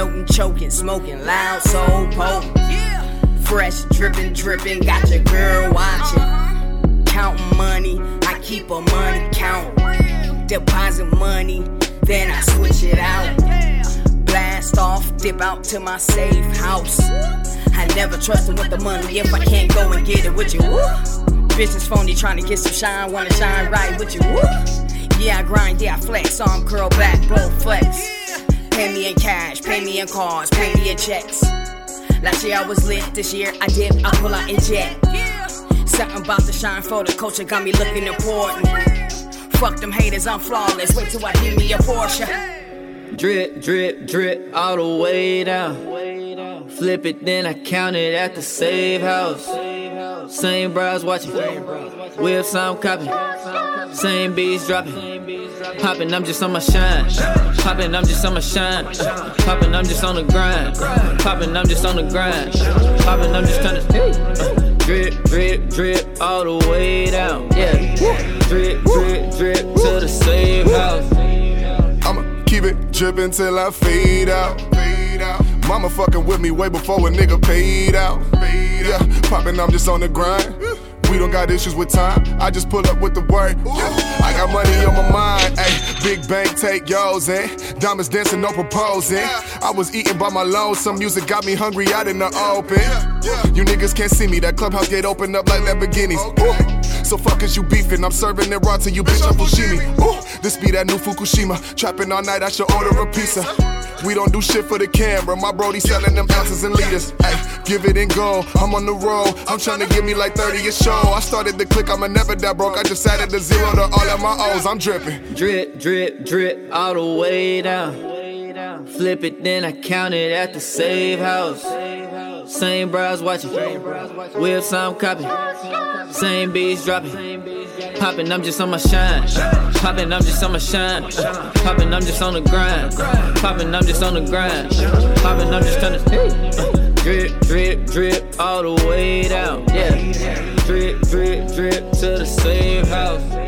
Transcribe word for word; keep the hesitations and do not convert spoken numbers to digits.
floating, choking, smoking loud, so potent. Fresh, dripping, dripping, got your girl watching. Counting money, I keep her money count. Deposit money, then I switch it out. Blast off, dip out to my safe house. I never trust him with the money if I can't go and get it with you. Woo. Business phony trying to get some shine, wanna shine right with you. Woo. Yeah, I grind, yeah, I flex, arm curl back, both flex. Pay me in cash, pay me in cars, pay me in checks. Last year I was lit, this year I dip, I pull out and jet. Something about the shine for the culture got me looking important. Fuck them haters, I'm flawless, wait till I give me a Porsche. Drip, drip, drip, all the way down. Flip it, then I count it at the save house. Same bras watching, whips I'm copping. Same beats dropping. Poppin', I'm just on my shine. Poppin', I'm just on my shine. Poppin', I'm just on the grind. Poppin', I'm just on the grind. Poppin', I'm just tryna drip, drip, drip all the way down. Yeah, drip, drip, drip to the same house. I'ma keep it drippin' till I fade out. Mama fucking with me way before a nigga paid out. Yeah, poppin', I'm just on the grind. We don't got issues with time, I just pull up with the word. Yeah, I got money on my mind, ayy. Big bank, take yours, eh? Diamonds dancing, no proposing. I was eating by my loan, some music got me hungry out in the open. You niggas can't see me, that clubhouse gate open up like Lamborghinis. Ooh. So fuck is you beefing, I'm serving it raw to you, bitch, I'm Fushimi. Ooh. This be that new Fukushima, trapping all night, I should order a pizza. We don't do shit for the camera, my brody selling them ounces and liters. Ay, give it and go, I'm on the road, I'm tryna give me like thirty a show. I started to click, I'ma never die broke, I just added the zero to all of my O's, I'm dripping. Drip, drip, drip, all the way down. Flip it, then I count it at the save house. Same bras watching, whips I'm copping. Same beats dropping. Poppin', I'm just on my shine. Poppin', I'm just on my shine. Poppin', I'm just on the grind. Poppin', I'm just on the grind. Poppin', I'm just tryna drip, drip, drip all the way down. Yeah, drip, drip, drip to the same house.